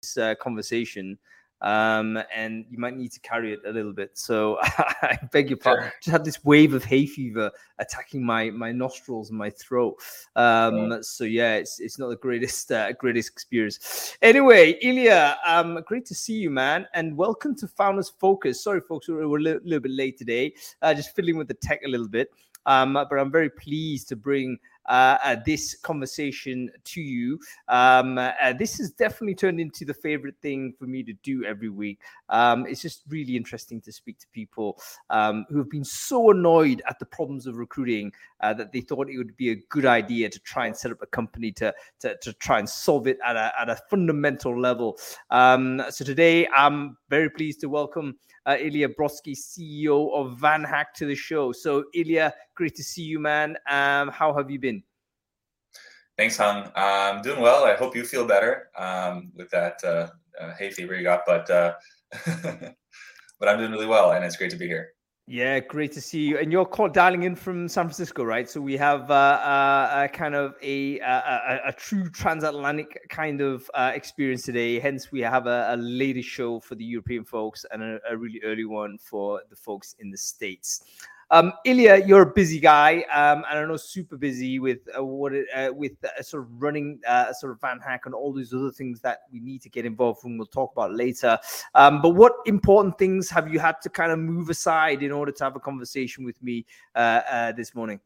conversation. And you might need to carry it a little bit. So I beg your pardon. Sure. Just had this wave of hay fever attacking my nostrils and my throat. So yeah, it's not the greatest experience. Anyway, Ilya, great to see you, man, and welcome to Founders Focus. Sorry, folks, we're a little bit late today. Just fiddling with the tech a little bit. But I'm very pleased to bring this conversation to you. This has definitely turned into the favorite thing for me to do every week. It's just really interesting to speak to people who have been so annoyed at the problems of recruiting that they thought it would be a good idea to try and set up a company to try and solve it at a fundamental level. So today, I'm very pleased to welcome Ilya Brodsky, CEO of VanHack, to the show. So Ilya, great to see you, man. How have you been? Thanks, Hung. I'm doing well. I hope you feel better with that hay fever you got, but but I'm doing really well, and it's great to be here. Yeah, great to see you. And you're dialing in from San Francisco, right? So we have a kind of a true transatlantic kind of experience today. Hence, we have a later show for the European folks and a really early one for the folks in the States. Ilya, you're a busy guy, and I know super busy with sort of running sort of VanHack and all these other things that we need to get involved in. We'll talk about later. But what important things have you had to kind of move aside in order to have a conversation with me this morning?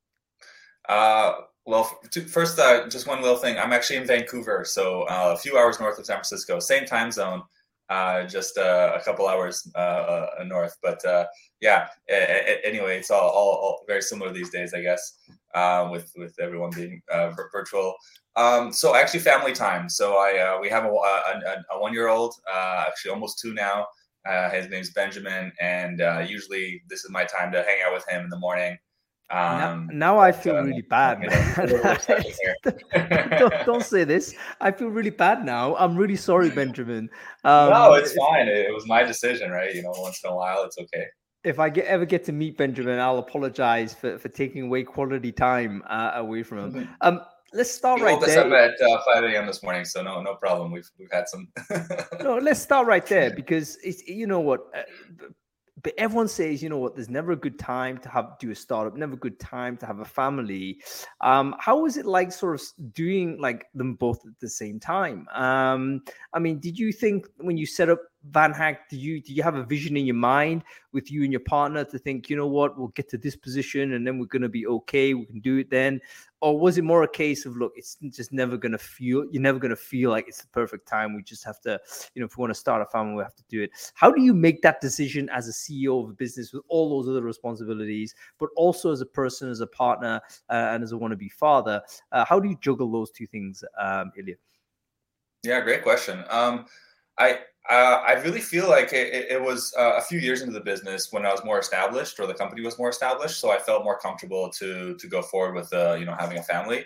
Well, first, just one little thing. I'm actually in Vancouver, so a few hours north of San Francisco, same time zone. Just a couple hours north, but yeah. Anyway, it's all very similar these days, I guess, with everyone being virtual. So actually, family time. So we have a 1-year-old, actually almost 2 now. His name's Benjamin, and usually this is my time to hang out with him in the morning. Now I feel really bad, man. Don't say this. I feel really bad now. I'm really sorry, Benjamin. No, it's fine. It was my decision, right? Once in a while, it's okay. If I ever get to meet Benjamin, I'll apologize for taking away quality time away from him. Let's start right there. We woke us up at 5 a.m. this morning, so no problem. We've had some. No, let's start right there because it's but everyone says, there's never a good time to do a startup, never a good time to have a family. How was it like sort of doing like them both at the same time? I mean, did you think when you set up VanHack, do you have a vision in your mind with you and your partner to think, we'll get to this position and then we're going to be okay, we can do it then? Or was it more a case of, look, it's just you're never going to feel like it's the perfect time. We just have to, if we want to start a family, we have to do it. How do you make that decision as a CEO of a business with all those other responsibilities, but also as a person, as a partner, and as a wannabe father? How do you juggle those two things, Ilya? Yeah, great question. I really feel like it was a few years into the business when I was more established, or the company was more established, so I felt more comfortable to go forward with having a family.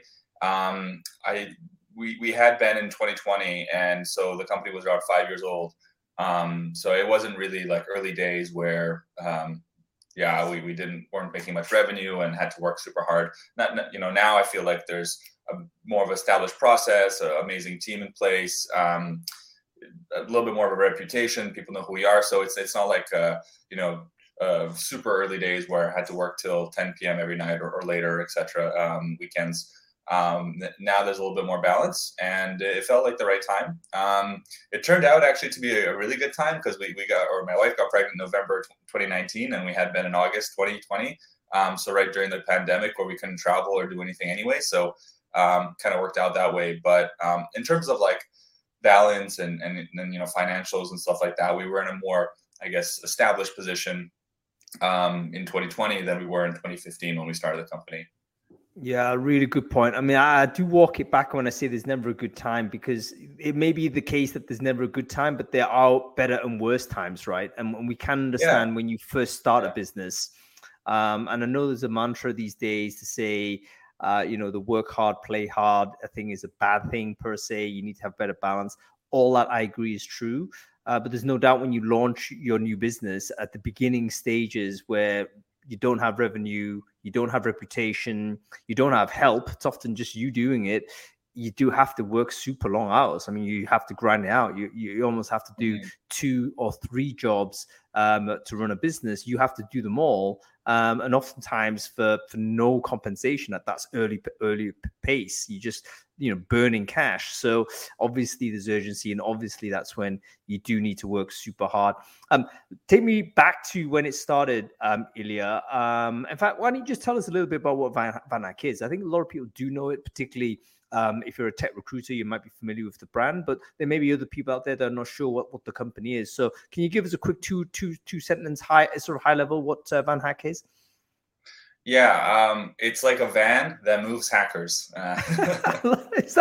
We had been in 2020, and so the company was around 5 years old. So it wasn't really like early days where we weren't making much revenue and had to work super hard. Now I feel like there's more of an established process, an amazing team in place. A little bit more of a reputation. People know who we are, so it's not like super early days where I had to work till 10 p.m. every night or later, etc. Weekends. Now there's a little bit more balance, and it felt like the right time. It turned out actually to be a really good time because my wife got pregnant in November 2019, and we had been in August 2020. So right during the pandemic where we couldn't travel or do anything anyway. So kind of worked out that way. But in terms of like balance and financials and stuff like that, we were in a more, I guess, established position in 2020 than we were in 2015 when we started the company. Yeah, really good point. I mean, I do walk it back when I say there's never a good time, because it may be the case that there's never a good time, but there are better and worse times, right? And we can understand when you first start a business. And I know there's a mantra these days to say, the work hard, play hard, I think is a bad thing per se. You need to have better balance. All that I agree is true. But there's no doubt when you launch your new business at the beginning stages where you don't have revenue, you don't have reputation, you don't have help, it's often just you doing it. you do have to work super long hours. I mean, you have to grind it out. You almost have to do 2 or 3 jobs to run a business. You have to do them all, and oftentimes for no compensation at that early pace. You just burning cash. So obviously there's urgency, and obviously that's when you do need to work super hard. Take me back to when it started, Ilya. In fact, why don't you just tell us a little bit about what VanHack is? I think a lot of people do know it, particularly if you're a tech recruiter, you might be familiar with the brand, but there may be other people out there that are not sure what the company is. So can you give us a quick two sentence high level what VanHack is? Yeah, it's like a van that moves hackers. Is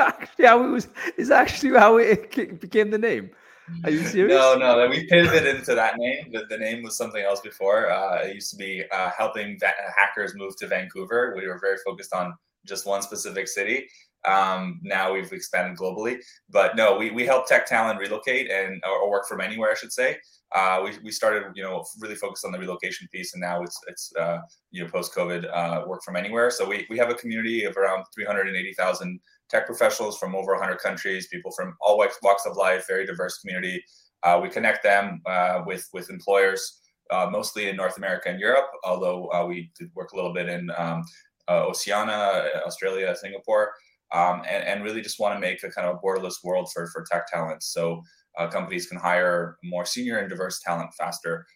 actually how it became the name? Are you serious? No, we pivoted into that name. The name was something else before. It used to be helping hackers move to Vancouver. We were very focused on just one specific city. Now we've expanded globally, but no, we help tech talent relocate or work from anywhere, I should say. We started, really focused on the relocation piece, and now it's post-COVID work from anywhere. So we have a community of around 380,000 tech professionals from over 100 countries, people from all walks of life, very diverse community. We connect them with employers, mostly in North America and Europe, although we did work a little bit in Oceania, Australia, Singapore. And really just want to make a kind of borderless world for tech talent. So companies can hire more senior and diverse talent faster.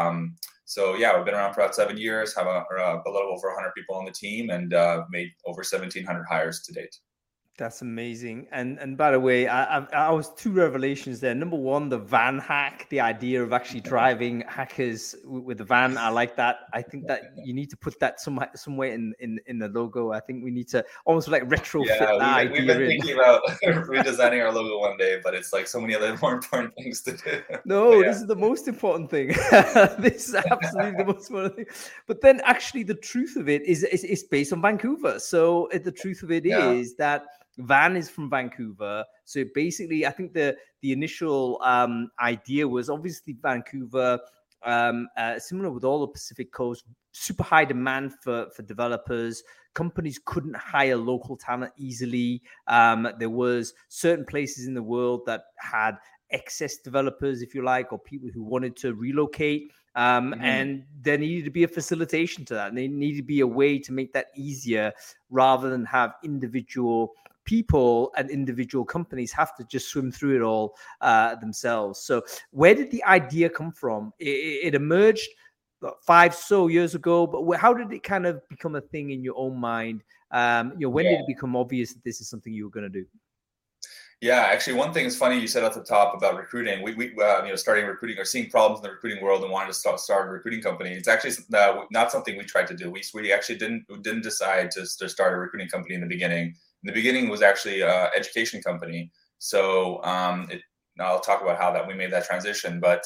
So yeah, we've been around for about 7 years, have a little over 100 people on the team, and made over 1,700 hires to date. That's amazing. And by the way, I was 2 revelations there. Number one, the van hack, the idea of actually driving hackers with the van. I like that. I think that you need to put that somewhere in the logo. I think we need to almost like retrofit that idea. We've been thinking about redesigning our logo one day, but it's like so many other more important things to do. No, this is the most important thing. This is absolutely the most important thing. But then actually the truth of it is it's based on Vancouver. So the truth of it is that Van is from Vancouver. So basically, I think the initial idea was obviously Vancouver, similar with all the Pacific Coast, super high demand for developers. Companies couldn't hire local talent easily. There was certain places in the world that had excess developers, if you like, or people who wanted to relocate. And there needed to be a facilitation to that. And there needed to be a way to make that easier rather than have individual people and individual companies have to just swim through it all themselves. So where did the idea come from? It emerged 5 years ago, but how did it kind of become a thing in your own mind? When did it become obvious that this is something you were going to do? Yeah, actually, one thing is funny you said at the top about recruiting. We starting recruiting or seeing problems in the recruiting world and wanted to start a recruiting company. It's actually not something we tried to do. We actually didn't decide to start a recruiting company in the beginning. In the beginning, it was actually an education company. So I'll talk about how we made that transition. But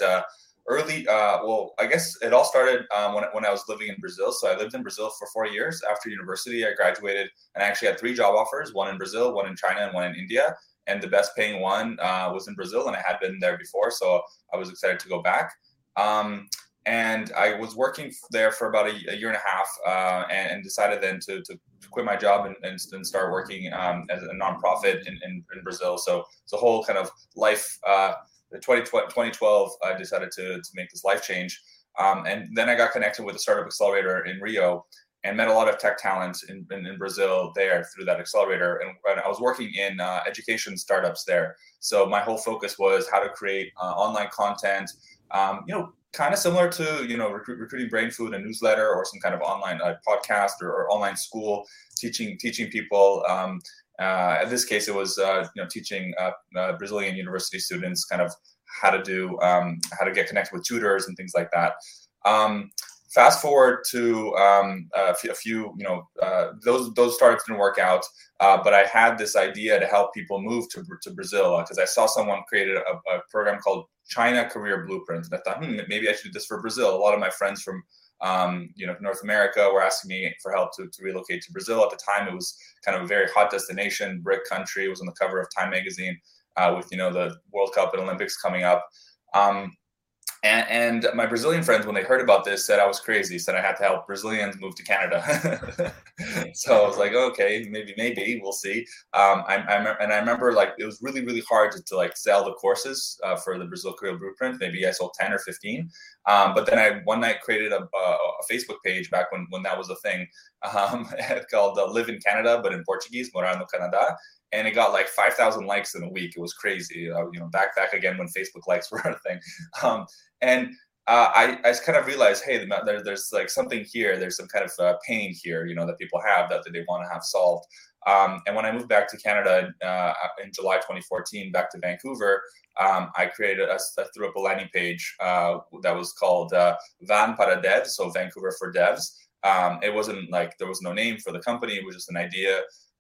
I guess it all started when I was living in Brazil. So I lived in Brazil for 4 years. After university, I graduated and I actually had 3 job offers, one in Brazil, one in China, and one in India. And the best paying one was in Brazil, and I had been there before, so I was excited to go back. And I was working there for about a year and a half, and decided then to quit my job and start working as a nonprofit in Brazil. So it's a whole kind of life. 2012, I decided to make this life change, and then I got connected with a startup accelerator in Rio. And met a lot of tech talent in Brazil there through that accelerator. And I was working in education startups there. So my whole focus was how to create online content, kind of similar to, recruiting brain food, a newsletter or some kind of online podcast or online school, teaching people. In this case, it was, teaching Brazilian university students kind of how to get connected with tutors and things like that. Fast forward to a few, those startups didn't work out, but I had this idea to help people move to Brazil because I saw someone created a program called China Career Blueprint. And I thought, maybe I should do this for Brazil. A lot of my friends from, North America were asking me for help to relocate to Brazil. At the time, it was kind of a very hot destination, BRIC country. It was on the cover of Time magazine with, the World Cup and Olympics coming up. And my Brazilian friends, when they heard about this, said I was crazy, said I had to help Brazilians move to Canada. So I was like, okay, maybe we'll see. I remember like it was really, really hard to like sell the courses for the Brazil Creole Blueprint. Maybe I sold 10 or 15. But then I one night created a Facebook page back when that was a thing, called Live in Canada, but in Portuguese, Morar no Canadá. And it got like 5,000 likes in a week. It was crazy. Back again when Facebook likes were a thing. I kind of realized, hey, there's like something here. There's some kind of pain here, that people have that they want to have solved. And when I moved back to Canada in July 2014, back to Vancouver, I threw up a landing page that was called Van para Devs, so Vancouver for Devs. It wasn't like there was no name for the company. It was just an idea.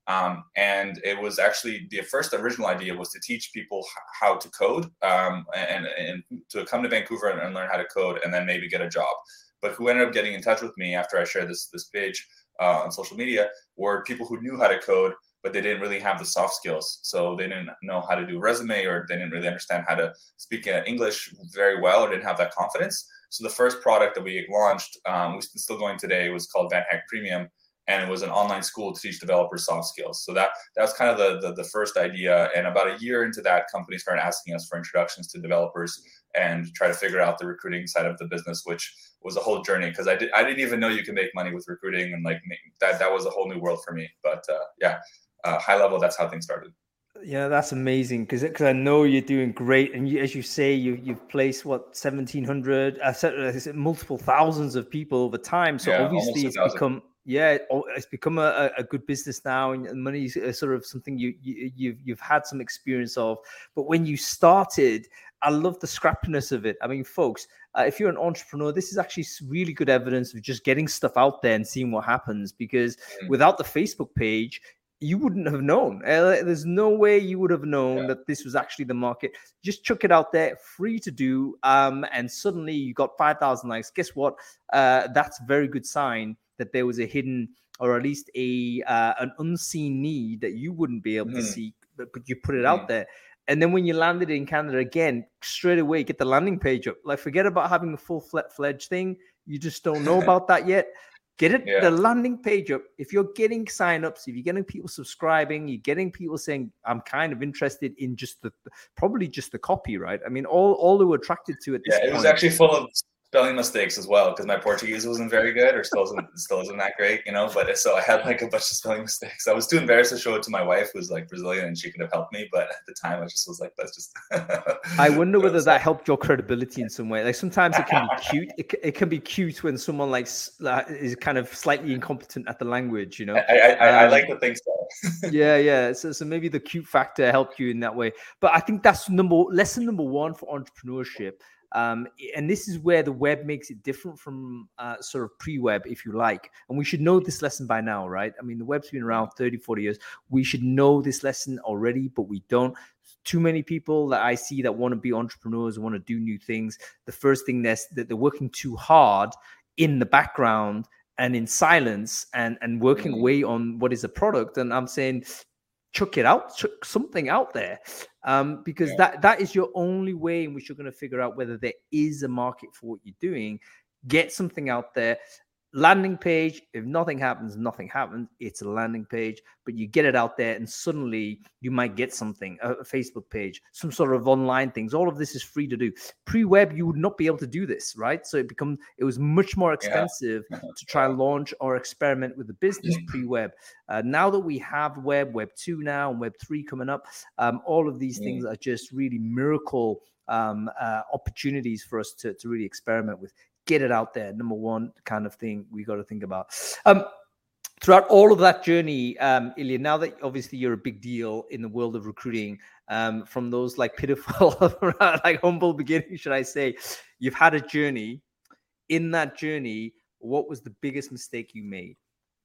And it was actually the first original idea was to teach people how to code and to come to Vancouver and learn how to code and then maybe get a job. But who ended up getting in touch with me after I shared this page on social media were people who knew how to code, but they didn't really have the soft skills. So they didn't know how to do a resume, or they didn't really understand how to speak English very well, or didn't have that confidence. So the first product that we launched, we're still going today, was called VanHack Premium. And it was an online school to teach developers soft skills. So that was kind of the first idea. And about a year into that, companies started asking us for introductions to developers and try to figure out the recruiting side of the business, which was a whole journey because I didn't even know you can make money with recruiting, and like that was a whole new world for me. But high level, that's how things started. Yeah, that's amazing because I know you're doing great, and as you say, you've placed 1,700, multiple thousands of people over time. So obviously it's become. Yeah, it's become a good business now, and money is sort of something you've had some experience of. But when you started, I love the scrappiness of it. I mean, folks, if you're an entrepreneur, this is actually really good evidence of just getting stuff out there and seeing what happens. Because without the Facebook page, you wouldn't have known. There's no way you would have known that this was actually the market. Just chuck it out there, free to do, and suddenly you got 5,000 likes. Guess what? That's a very good sign that there was a hidden, or at least an unseen need that you wouldn't be able to see, but you put it out there. And then when you landed in Canada again, straight away, get the landing page up. Like, forget about having a full-fledged thing. You just don't know about that yet. Get it, the landing page up. If you're getting signups, if you're getting people subscribing, you're getting people saying, I'm kind of interested in probably just the copy, right? I mean, all they were attracted to at this point. It was actually full of spelling mistakes as well, because my Portuguese wasn't very good, or still isn't that great, but so I had like a bunch of spelling mistakes. I was too embarrassed to show it to my wife, who's like Brazilian, and she could have helped me, but at the time I just was like, that's just I wonder whether that helped your credibility in some way. Like, sometimes it can be cute. It can be cute when someone like is kind of slightly incompetent at the language, I like to think so. yeah so maybe the cute factor helped you in that way. But I think that's lesson number one for entrepreneurship. And this is where the web makes it different from sort of pre-web, if you like. And we should know this lesson by now, right? I mean, the web's been around 30, 40 years. We should know this lesson already, but we don't. Too many people that I see that want to be entrepreneurs, want to do new things. The first thing that they're working too hard in the background and in silence and working away on what is a product. And I'm saying, chuck it out, chuck something out there, because that is your only way in which you're going to figure out whether there is a market for what you're doing. Get something out there. Landing page, if nothing happens, it's a landing page, but you get it out there and suddenly you might get something, a Facebook page, some sort of online things. All of this is free to do. Pre-web, you would not be able to do this, right? So it was much more expensive to try and launch or experiment with the business pre-web. Now that we have Web 2 now, and Web 3 coming up, all of these things are just really miracle opportunities for us to really experiment with. Get it out there. Number one kind of thing we got to think about. Throughout all of that journey, Ilya, now that obviously you're a big deal in the world of recruiting, from those like pitiful, like humble beginnings, should I say, you've had a journey. In that journey, what was the biggest mistake you made?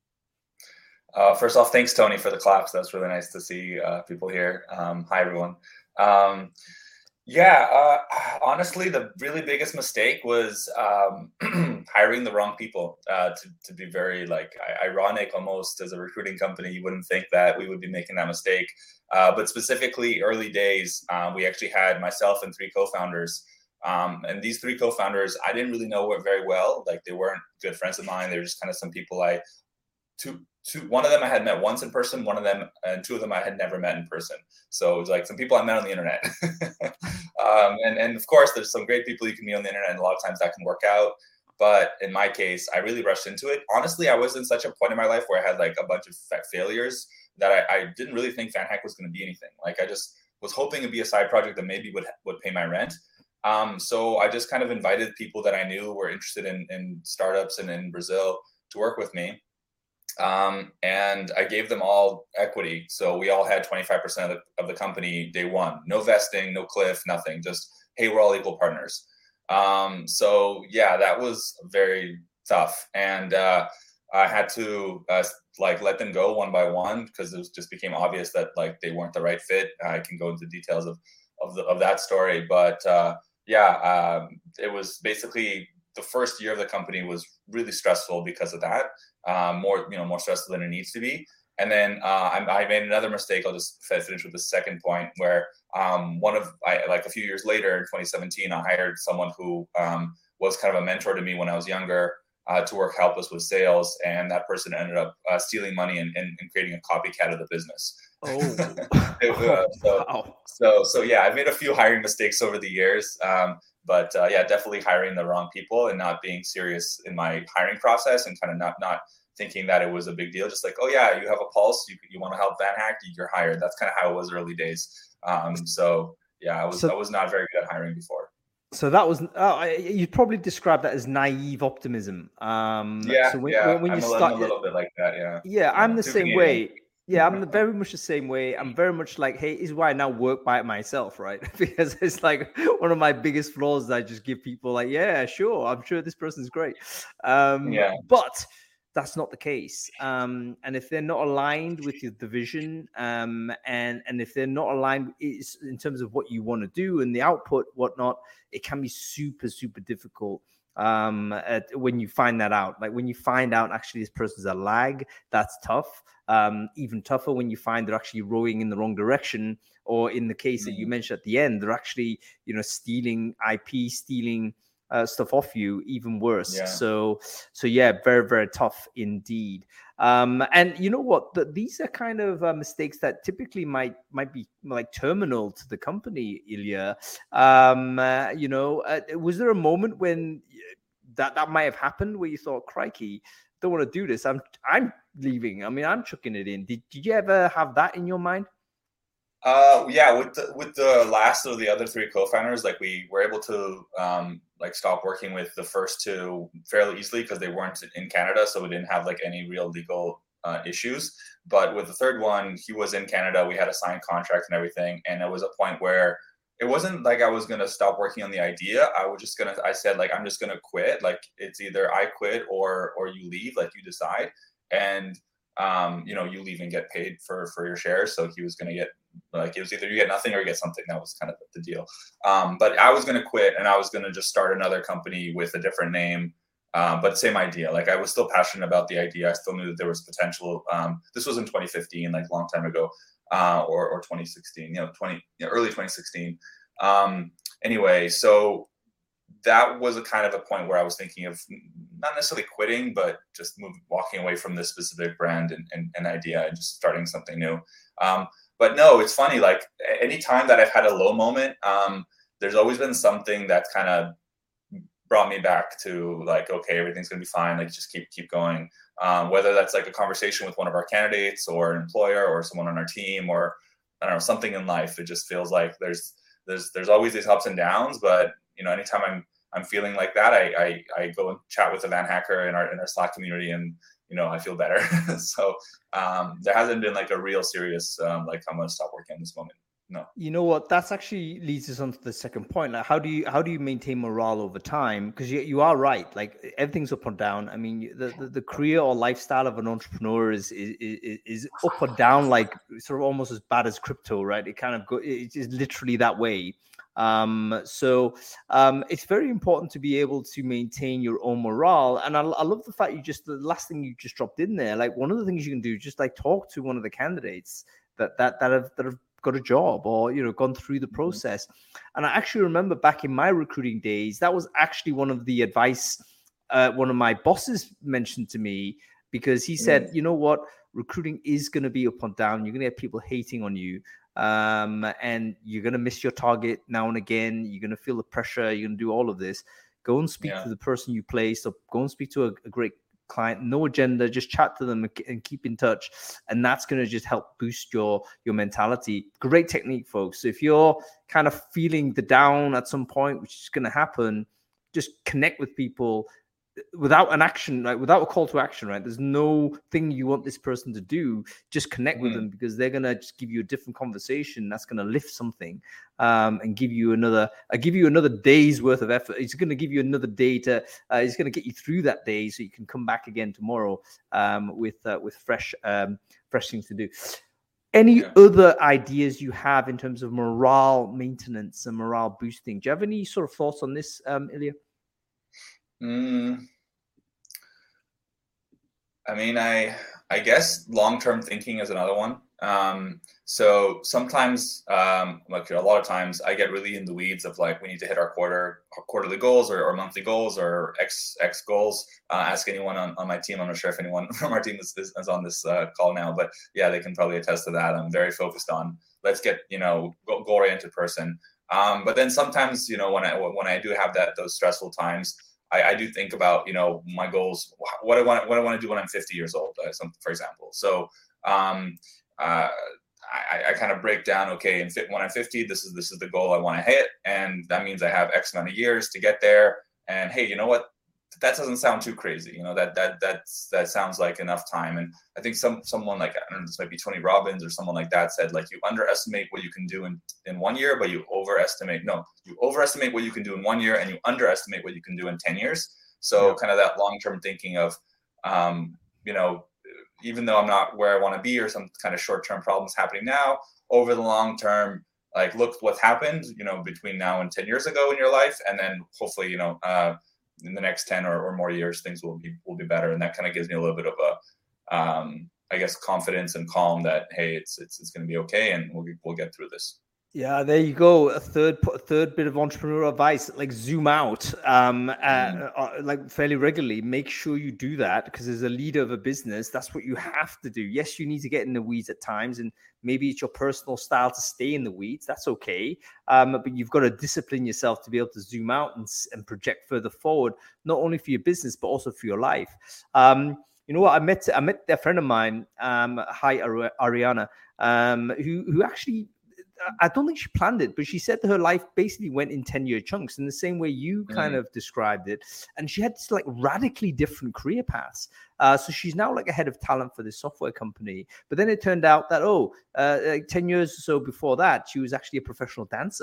First off, thanks, Tony, for the claps. That's really nice to see people here. Hi, everyone. Honestly, the really biggest mistake was hiring the wrong people. To be very ironic almost, as a recruiting company, you wouldn't think that we would be making that mistake. But specifically early days, we actually had myself and 3 co-founders And these three co-founders, I didn't really know very well. Like they weren't good friends of mine. They were just kind of some people one of them I had met once in person, two of them I had never met in person. So it was like some people I met on the internet. And of course, there's some great people you can meet on the internet, and a lot of times that can work out. But in my case, I really rushed into it. Honestly, I was in such a point in my life where I had like a bunch of failures that I didn't really think VanHack was going to be anything. Like I just was hoping it'd be a side project that maybe would pay my rent. So I just kind of invited people that I knew were interested in startups and in Brazil to work with me. And I gave them all equity. So we all had 25% of the company day one. No vesting, no cliff, nothing. Just, hey, we're all equal partners. So yeah, that was very tough. And I had to let them go one by one because it just became obvious that like they weren't the right fit. I can go into details of that story. But it was basically the first year of the company was really stressful because of that. More stressful than it needs to be. And then I made another mistake. I'll just finish with the second point where a few years later in 2017, I hired someone who was kind of a mentor to me when I was younger to help us with sales. And that person ended up stealing money and creating a copycat of the business. Wow. So yeah, I've made a few hiring mistakes over the years. But definitely hiring the wrong people and not being serious in my hiring process and kind of not thinking that it was a big deal. Just like, oh yeah, you have a pulse, you want to help VanHack, you're hired. That's kind of how it was early days. I was not very good at hiring before. So that was you'd probably describe that as naive optimism. When you start, I'm a little bit like that. Yeah, I'm the same way. Yeah, I'm very much the same way. I'm very much like, hey, this is why I now work by it myself, right? Because it's like one of my biggest flaws that I just give people like, yeah, sure, I'm sure this person's great. But that's not the case. And if they're not aligned with the vision, and if they're not aligned in terms of what you want to do and the output, whatnot, it can be super, super difficult. When you find that out, like when you find out actually this person's a lag, that's tough. Even tougher when you find they're actually rowing in the wrong direction, or in the case that you mentioned at the end, they're actually, stealing IP, stealing stuff off you, even worse. Yeah. So yeah, very, very tough indeed. And you know what? These are kind of mistakes that typically might be like terminal to the company, Ilya. Was there a moment when that might have happened where you thought, crikey, don't want to do this, I'm leaving, I'm chucking it in? Did you ever have that in your mind? With the last of the other three co-founders, like we were able to stop working with the first two fairly easily because they weren't in Canada, so we didn't have like any real legal issues. But with the third one, he was in Canada, we had a signed contract and everything, and it was a point where it wasn't like I was going to stop working on the idea. I said, like, I'm just going to quit. Like, it's either I quit or you leave, like you decide. And, you leave and get paid for your shares. So he was going to get, like, it was either you get nothing or you get something. That was kind of the deal. But I was going to quit and I was going to just start another company with a different name. But same idea. Like, I was still passionate about the idea. I still knew that there was potential. This was in 2015, like a long time ago. Or 2016, early 2016. Anyway, so that was a kind of a point where I was thinking of not necessarily quitting, but just walking away from this specific brand and idea and just starting something new. But no, it's funny. Like anytime that I've had a low moment, there's always been something that's kind of brought me back to like, okay, everything's gonna be fine. Like just keep going. Whether that's like a conversation with one of our candidates or an employer or someone on our team or I don't know, something in life. It just feels like there's always these ups and downs. But anytime I'm feeling like that, I go and chat with a VanHacker in our Slack community, and I feel better. So there hasn't been like a real serious like I'm gonna stop working at this moment. No. You know what? That's actually leads us on to the second point. Like, how do you maintain morale over time? Because you are right. Like everything's up and down. I mean, the career or lifestyle of an entrepreneur is up or down, like sort of almost as bad as crypto, right? It is literally that way. So it's very important to be able to maintain your own morale. And I love the fact the last thing you just dropped in there. Like one of the things you can do, just like talk to one of the candidates that have got a job or, gone through the process. And I actually remember back in my recruiting days, that was actually one of the advice one of my bosses mentioned to me, because he said, you know what, recruiting is going to be up and down. You're going to get people hating on you. And you're going to miss your target now and again. You're going to feel the pressure. You're going to do all of this. Go and speak to the person you placed, or go and speak to a great client. No agenda, just chat to them and keep in touch. And that's going to just help boost your mentality. Great technique, folks. So if you're kind of feeling the down at some point, which is going to happen, just connect with people without an action, right? Without a call to action, right? There's no thing you want this person to do. Just connect with them, because they're gonna just give you a different conversation that's gonna lift something, and give you another day's worth of effort. It's gonna give you another day to. It's gonna get you through that day, so you can come back again tomorrow with fresh things to do. Any other ideas you have in terms of morale maintenance and morale boosting? Do you have any sort of thoughts on this, Ilya? I mean, I guess long-term thinking is another one. So sometimes, like a lot of times, I get really in the weeds of like, we need to hit our quarterly goals or monthly goals or X goals. Ask anyone on my team. I'm not sure if anyone from our team is on this call now, but yeah, they can probably attest to that. I'm very focused on, let's get, goal-oriented person. But then sometimes, when I do have those stressful times, I do think about, my goals, what I want to do when I'm 50 years old, for example. So I kind of break down, okay, when I'm 50, this is the goal I want to hit. And that means I have X amount of years to get there. And hey, you know what? That doesn't sound too crazy. That sounds like enough time. And I think someone like, I don't know, this might be Tony Robbins or someone like that said, like, you underestimate what you can do in 1 year, but you overestimate what you can do in 1 year, and you underestimate what you can do in 10 years. So kind of that long-term thinking of, even though I'm not where I want to be, or some kind of short-term problems happening now, over the long term, like, look what's happened, between now and 10 years ago in your life. And then hopefully, in the next 10 or more years, things will be better. And that kind of gives me a little bit of a, I guess, confidence and calm that, hey, it's going to be okay, and we'll get through this. Yeah, there you go. A third bit of entrepreneurial advice: like zoom out, like fairly regularly. Make sure you do that, because as a leader of a business, that's what you have to do. Yes, you need to get in the weeds at times, and maybe it's your personal style to stay in the weeds. That's okay, but you've got to discipline yourself to be able to zoom out and project further forward, not only for your business but also for your life. You know what? I met a friend of mine. Hi, Ariana, who actually. I don't think she planned it, but she said that her life basically went in 10-year chunks in the same way you kind of described it. And she had this like radically different career paths. So she's now like a head of talent for this software company. But then it turned out that, like 10 years or so before that, she was actually a professional dancer.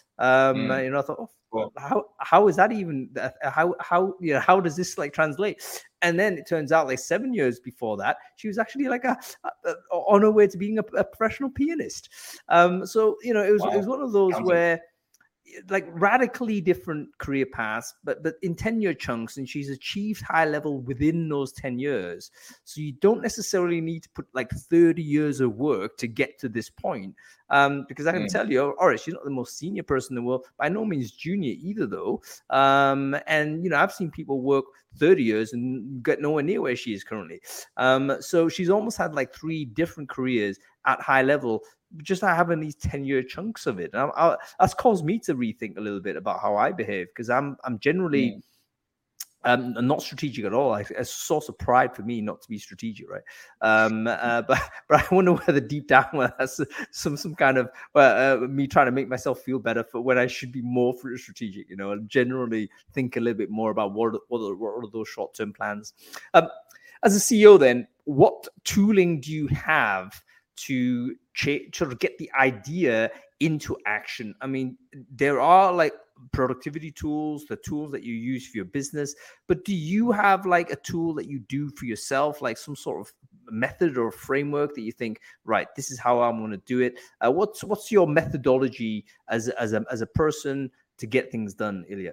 I thought, cool. How is that even, how does this like translate? And then it turns out like 7 years before that, she was actually like on her way to being a professional pianist. So, it was one of those where like radically different career paths, but in 10-year chunks, and she's achieved high level within those 10 years. So you don't necessarily need to put like 30 years of work to get to this point. Because I can tell you, all right, she's not the most senior person in the world, by no means junior either, though. And I've seen people work 30 years and get nowhere near where she is currently. So she's almost had like 3 different careers at high level, just having these 10-year chunks of it. And that's caused me to rethink a little bit about how I behave, because I'm generally not strategic at all. It's a source of pride for me not to be strategic, right? But I wonder whether deep down that's some kind of me trying to make myself feel better for when I should be more strategic, and generally think a little bit more about what are those short-term plans. As a CEO, then, what tooling do you have to sort of get the idea into action? I mean, there are like productivity tools, the tools that you use for your business, but do you have like a tool that you do for yourself, like some sort of method or framework that you think, right, this is how I'm going to do it? What's your methodology as a person to get things done, Ilya?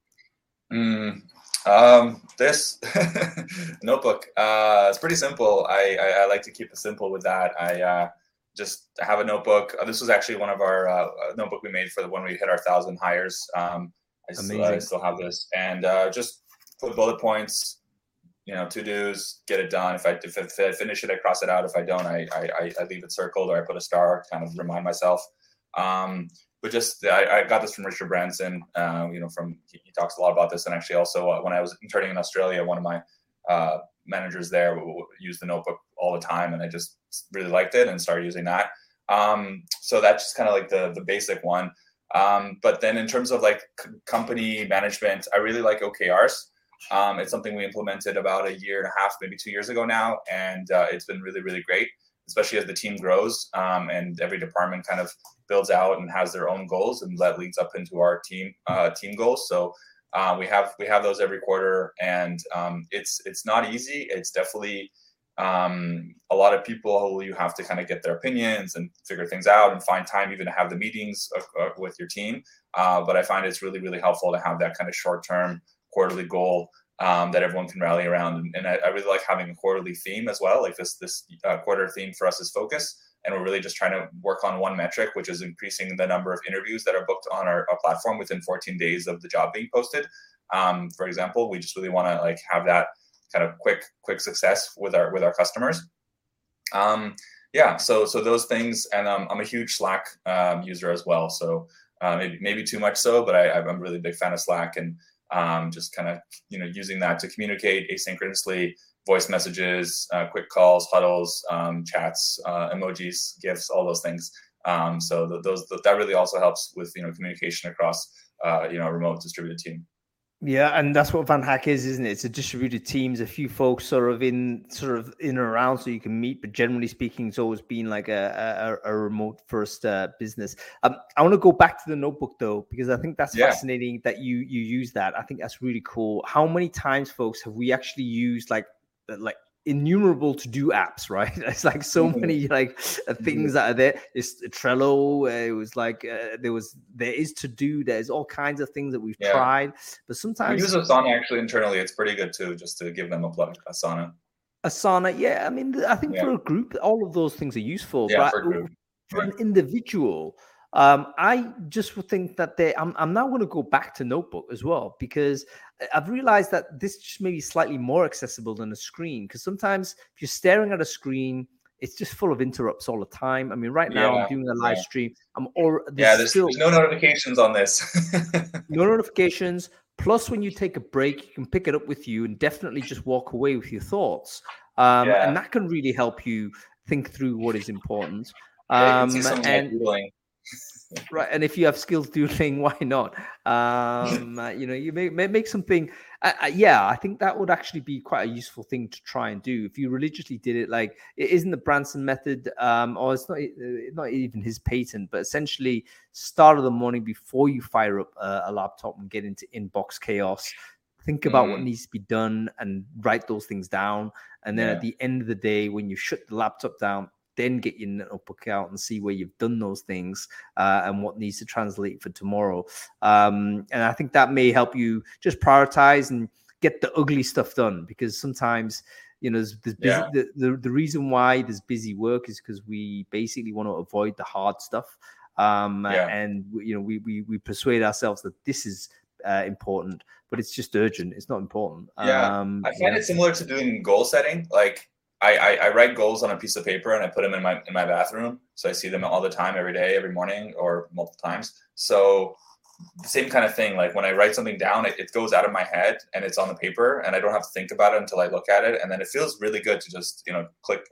This notebook, it's pretty simple. I like to keep it simple with that. I just have a notebook. This was actually one of our notebook we made for when we hit our 1,000 hires. I still have this, and just put bullet points, to-dos, get it done. If I finish it, I cross it out. If I don't, I leave it circled, or I put a star, kind of remind myself. But just I got this from Richard Branson. He talks a lot about this, and actually also when I was interning in Australia, one of my managers there used the notebook all the time, and I just really liked it and started using that. So that's just kind of like the basic one. But then in terms of like company management, I really like OKRs. It's something we implemented about a year and a half, maybe 2 years ago now. And it's been really, really great, especially as the team grows and every department kind of builds out and has their own goals, and that leads up into our team goals. So we have those every quarter, and it's not easy. It's definitely a lot of people, you have to kind of get their opinions and figure things out and find time even to have the meetings with your team. But I find it's really, really helpful to have that kind of short-term quarterly goal that everyone can rally around. And I really like having a quarterly theme as well. Like this quarter theme for us is focus. And we're really just trying to work on one metric, which is increasing the number of interviews that are booked on our platform within 14 days of the job being posted. For example, we just really want to like have that kind of quick success with our customers. So those things, and I'm a huge Slack user as well. So maybe too much so, but I'm a really big fan of Slack, and just kind of using that to communicate asynchronously, voice messages, quick calls, huddles, chats, emojis, GIFs, all those things. So that really also helps with communication across a remote distributed team. Yeah, and that's what VanHack is, isn't it? It's a distributed teams, a few folks sort of in and around so you can meet, but generally speaking, it's always been like a remote first business. I want to go back to the notebook though, because I think that's fascinating that you use that. I think that's really cool. How many times, folks, have we actually used like innumerable to-do apps, right? It's like so many things that are there. It's Trello. It was like there is to-do. There's all kinds of things that we've tried, but sometimes we use Asana actually internally. It's pretty good too, just to give them a plug. Asana, yeah. I mean, I think for a group, all of those things are useful. Yeah, but for an individual, I just would think that I'm now going to go back to notebook as well, because I've realized that this just may be slightly more accessible than a screen, because sometimes if you're staring at a screen, it's just full of interrupts all the time. I mean, right now I'm doing a live stream. There's no notifications on this. No notifications. Plus, when you take a break, you can pick it up with you and definitely just walk away with your thoughts. And that can really help you think through what is important. Right, and if you have skills doodling, why not? You may make something. I think that would actually be quite a useful thing to try and do if you religiously did it. Like, it isn't the Branson method, or it's not even his patent, but essentially, start of the morning before you fire up a laptop and get into inbox chaos. Think about what needs to be done and write those things down. And then at the end of the day, when you shut the laptop down, then get your notebook out and see where you've done those things and what needs to translate for tomorrow. And I think that may help you just prioritize and get the ugly stuff done, because sometimes, there's busy, the reason why there's busy work is because we basically want to avoid the hard stuff. And we persuade ourselves that this is important, but it's just urgent. It's not important. I find it similar to doing goal setting. Like, I write goals on a piece of paper and I put them in my bathroom, so I see them all the time, every day, every morning, or multiple times. So the same kind of thing. Like when I write something down, it goes out of my head and it's on the paper, and I don't have to think about it until I look at it, and then it feels really good to just click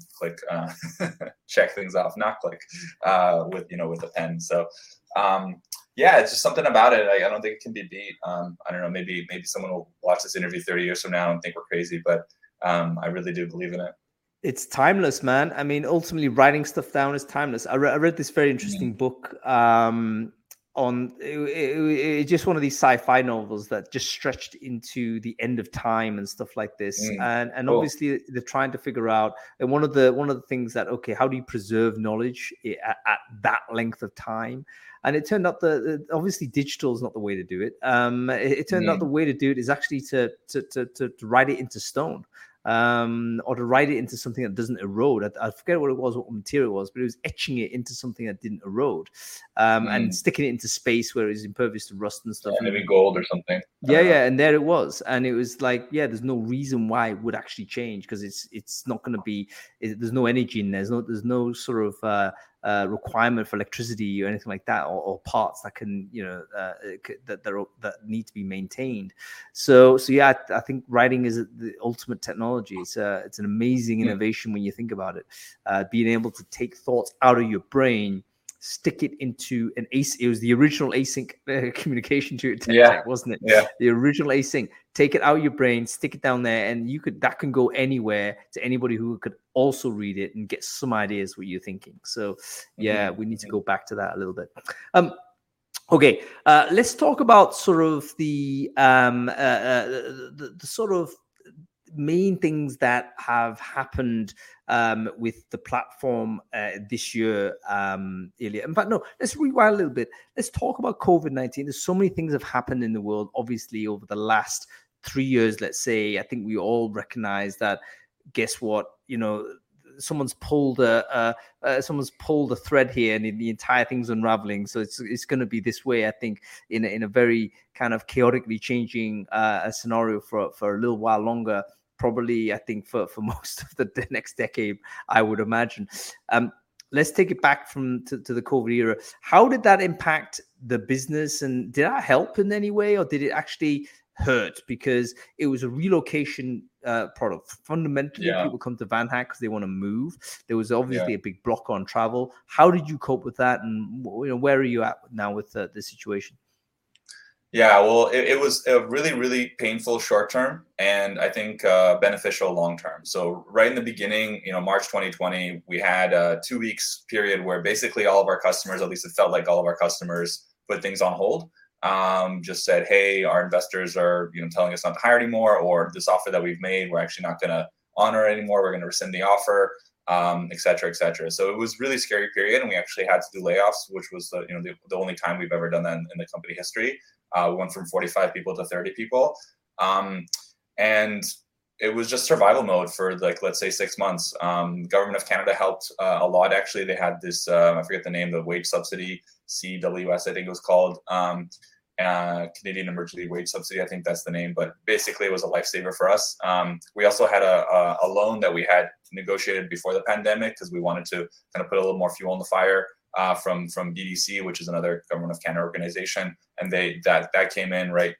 check things off, not click with a pen. So it's just something about it. I don't think it can be beat. I don't know. Maybe someone will watch this interview 30 years from now and think we're crazy, but I really do believe in it. It's timeless, man. I mean, ultimately, writing stuff down is timeless. I read this very interesting book on it's just one of these sci-fi novels that just stretched into the end of time and stuff like this. And cool. Obviously, they're trying to figure out. And one of the things that how do you preserve knowledge at that length of time? And it turned out that obviously digital is not the way to do it. It turned out the way to do it is actually to write it into stone. or to write it into something that doesn't erode. I forget what it was, what material it was, but it was etching it into something that didn't erode, and sticking it into space where it was impervious to rust and stuff. Yeah, maybe gold or something. Yeah, and there it was, and it was like, there's no reason why it would actually change, because it's not going to be. There's no energy in there. There's no sort of requirement for electricity or anything like that, or parts that can that need to be maintained. So yeah, I think writing is the ultimate technology. It's an amazing innovation when you think about it. Being able to take thoughts out of your brain, stick it into an it was the original async communication to tech, wasn't it? Yeah. The original async. Take it out of your brain, stick it down there, and that can go anywhere to anybody who could also read it and get some ideas what you're thinking. So we need to go back to that a little bit. Okay, let's talk about sort of the sort of main things that have happened with the platform this year, Ilya. In fact, no, let's rewind a little bit. Let's talk about COVID-19. There's so many things have happened in the world, obviously, over the last 3 years, let's say. I think we all recognize that, guess what, someone's pulled a thread here, and the entire thing's unraveling. So it's going to be this way, I think, in a very kind of chaotically changing scenario for a little while longer. Probably, I think, for most of the next decade, I would imagine. Let's take it back to the COVID era. How did that impact the business, and did that help in any way, or did it actually hurt? Because it was a relocation product. Fundamentally, people come to VanHack because they want to move. There was obviously a big block on travel. How did you cope with that, and where are you at now with the situation? Yeah, well, it was a really, really painful short term, and I think beneficial long term. So right in the beginning, March 2020, we had a 2 weeks period where basically all of our customers, at least it felt like all of our customers, put things on hold. Just said, hey, our investors are telling us not to hire anymore, or this offer that we've made, we're actually not going to honor it anymore. We're going to rescind the offer, et cetera, et cetera. So it was a really scary period, and we actually had to do layoffs, which was the only time we've ever done that in the company history. We went from 45 people to 30 people. And it was just survival mode for let's say 6 months. Government of Canada helped a lot. Actually, they had this, I forget the name, the wage subsidy, CWS, I think it was called, Canadian Emergency Wage Subsidy. I think that's the name, but basically it was a lifesaver for us. We also had a loan that we had negotiated before the pandemic because we wanted to kind of put a little more fuel on the fire. From BDC, which is another Government of Canada organization, and that came in right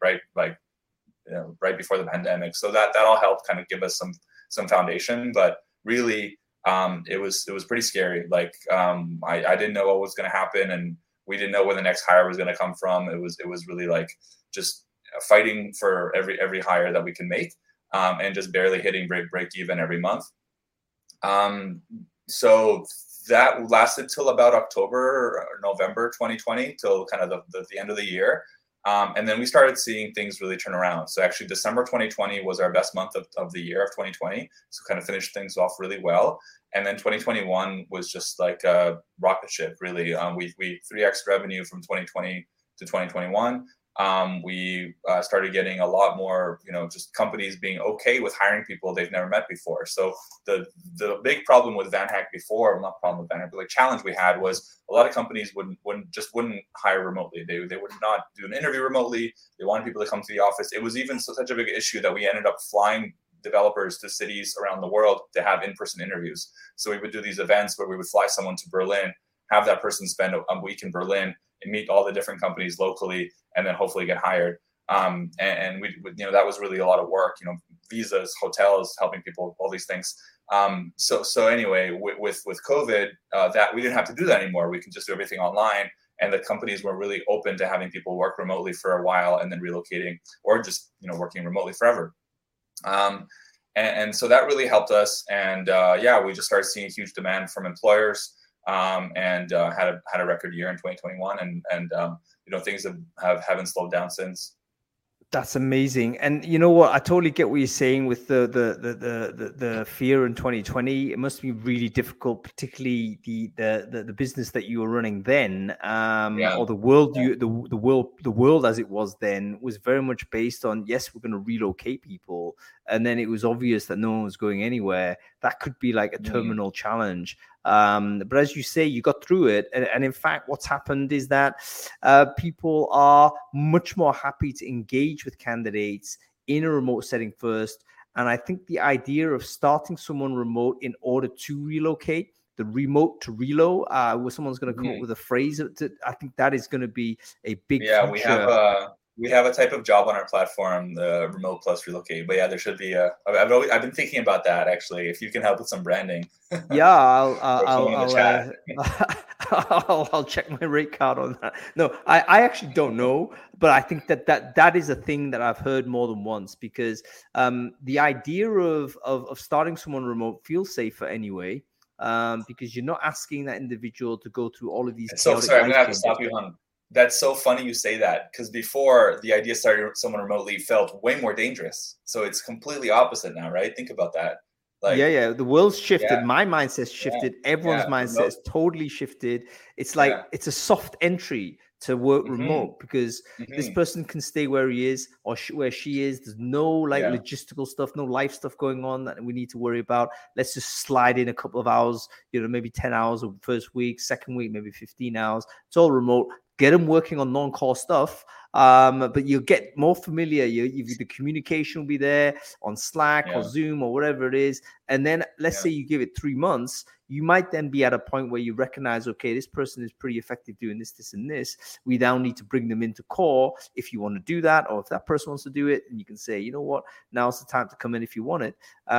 before the pandemic. So that all helped kind of give us some foundation. But really, it was pretty scary. I didn't know what was going to happen, and we didn't know where the next hire was going to come from. It was really just fighting for every hire that we can make, and just barely hitting break even every month. So that lasted till about October or November 2020, till kind of the end of the year. And then we started seeing things really turn around. So actually December 2020 was our best month of the year of 2020. So kind of finished things off really well. And then 2021 was just like a rocket ship, really. We 3x revenue from 2020 to 2021. We started getting a lot more, just companies being okay with hiring people they've never met before. So the big problem with VanHack before, not problem with VanHack, but challenge we had was a lot of companies wouldn't hire remotely. They would not do an interview remotely. They wanted people to come to the office. It was even such a big issue that we ended up flying developers to cities around the world to have in-person interviews. So we would do these events where we would fly someone to Berlin, have that person spend a week in Berlin and meet all the different companies locally, and then hopefully get hired. And we that was really a lot of work, visas, hotels, helping people, all these things. So anyway, with COVID, that we didn't have to do that anymore. We can just do everything online. And the companies were really open to having people work remotely for a while and then relocating, or just, working remotely forever. And so that really helped us. And we just started seeing huge demand from employers. And had a record year in 2021, and things haven't slowed down since. That's amazing. And you know what? I totally get what you're saying with the fear in 2020. It must be really difficult, particularly the business that you were running then, or the world the world as it was then was very much based on, yes, we're going to relocate people, and then it was obvious that no one was going anywhere. That could be like a terminal challenge. But as you say, you got through it. And in fact, what's happened is that people are much more happy to engage with candidates in a remote setting first. And I think the idea of starting someone remote in order to relocate, the remote to reload, where someone's going to come up with a phrase, I think that is going to be a big feature. We have a type of job on our platform, the remote plus relocate. But yeah, there should be I've been thinking about that actually. If you can help with some branding. Yeah, I'll check my rate card on that. No, I actually don't know, but I think that is a thing that I've heard more than once, because the idea of starting someone remote feels safer anyway, because you're not asking that individual to go through all of these. So sorry, I'm gonna have to stop you, Hung. That's so funny you say that, because before the idea started someone remotely felt way more dangerous. So it's completely opposite now, right? Think about that. Like, the world's shifted. My mindset's shifted. Everyone's mindset is totally shifted. It's like it's a soft entry to work remote, because this person can stay where he is or where she is. There's no logistical stuff, no life stuff going on that we need to worry about. Let's just slide in a couple of hours, maybe 10 hours of first week, second week, maybe 15 hours. It's all remote. Get them working on non-core stuff, but you'll get more familiar. The communication will be there on Slack or Zoom or whatever it is. And then let's say you give it 3 months, you might then be at a point where you recognize, okay, this person is pretty effective doing this, this, and this. We now need to bring them into core if you want to do that, or if that person wants to do it, and you can say, you know what, now's the time to come in if you want it,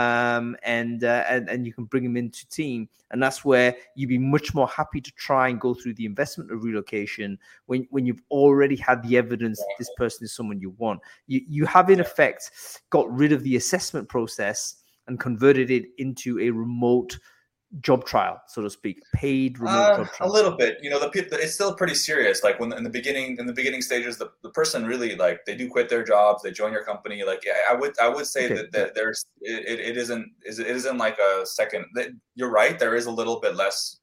and you can bring them into team. And that's where you'd be much more happy to try and go through the investment of relocation when you've already had the evidence that this person is someone you want. You have in effect got rid of the assessment process and converted it into a remote job trial, so to speak, paid remote job trial. A little bit, it's still pretty serious. Like when in the beginning stages, the person really, like, they do quit their jobs, they join your company. Like, I would say that there's it isn't like a second. You're right, there is a little bit less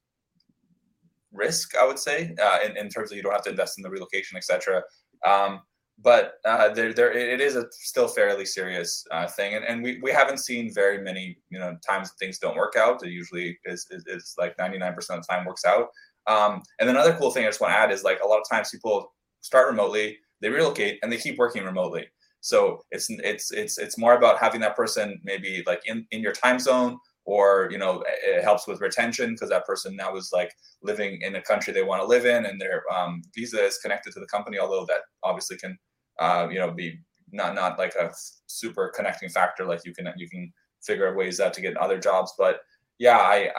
risk, I would say, in terms of you don't have to invest in the relocation, etc. But it is a still fairly serious thing, and we haven't seen very many times things don't work out. It usually is like 99% of the time works out. And then another cool thing I just want to add is, like, a lot of times people start remotely, they relocate, and they keep working remotely. So it's more about having that person maybe like in your time zone, or it helps with retention, because that person now is like living in a country they want to live in, and their visa is connected to the company, although that obviously can be not like a super connecting factor. Like you can figure out ways out to get other jobs. But yeah,